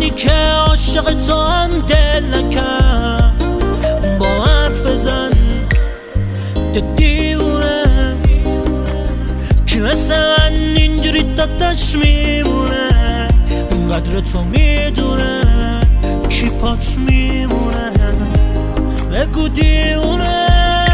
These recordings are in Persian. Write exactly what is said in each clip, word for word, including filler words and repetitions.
منی که عاشق تو هم دل نکن، با حرف بزن که دیوونه که مثل من اینجوری دادش میمونه، قدر تو میدونه کی پات میمونه، بگو دیوونه.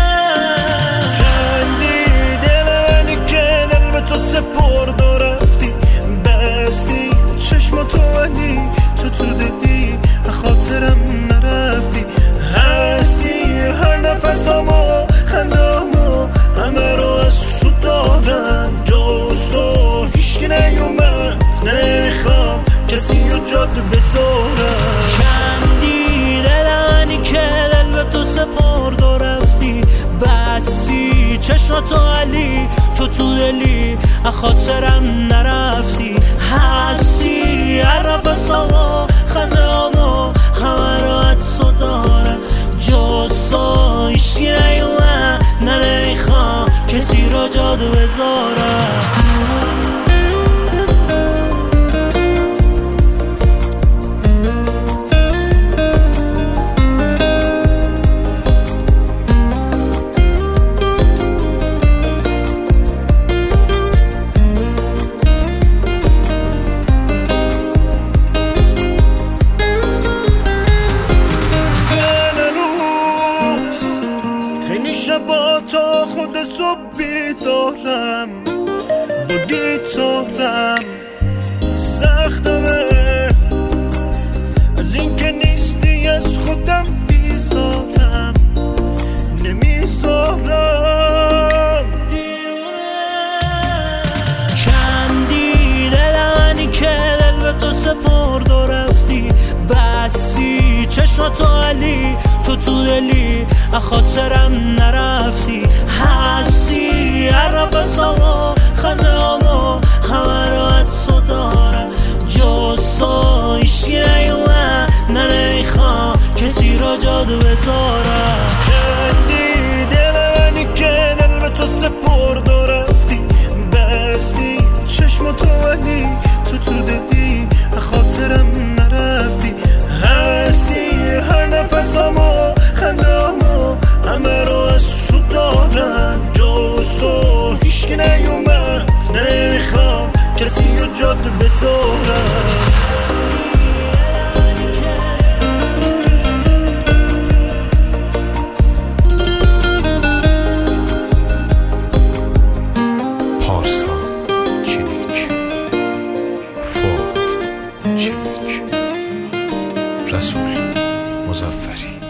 کندی دل منی که دل به تو سپرد و رفتی، بستی چشماتو ولی تو تو دلی خاطرم نرفتی، هستی هر نفسامو خندامو همه رو از تو دارم، جز تو هیچکی نیومد، نمیخوام کسی رو جاد بذارم. کندی دل منی که دل به تو سپرد و رفتی، بستی چشماتو علی تو تو دلی خاطرم نرفتی، هستی هر نفسامو خندامو همه رو از تو دارم، جز تو هیچکی نیومد، نمیخوام کسی رو جاد بذارم. شبا تا خود صبح بیدارم، بودی تارم سختمه از این که نیستی، از خودم بیزارم نمیذارم. کندی دل منی که دل به تو سپرد و رفتی، بستی چشماتو علی تو تو دلی خاطرم نرفتی، هستی هر نفسامو خندامو همه رو از تو دارم، جز تو هیچکی نیومد، نمیخوام کسی رو جادو بذارم. کندی دل منی که دل به تو سپرد و رفتی، بستی چشماتو ولی تو تو دلی خاطرم نرفتی، هستی هر نفسامو خندامو همه رو از تو دارم، جز تو هیچکی نیومد، نمیخوام کسی رو جاد بذارم. پارسا چیلیک، فوت چیلیک، رسول مظفری.